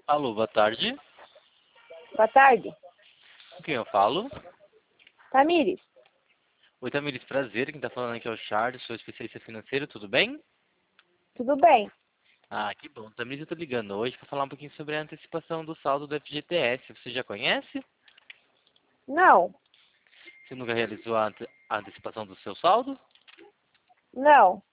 Alô, boa tarde. Boa tarde. Com quem eu falo? Tamires, Oi, Tamires, prazer. Quem tá falando aqui é o Charles, sou especialista financeiro, tudo bem? tudo bem? Ah, que bom. Tamires, eu tô ligando hoje para falar um pouquinho sobre a antecipação do saldo do FGTS. Você já conhece? Não, Você nunca realizou a antecipação do seu saldo? não.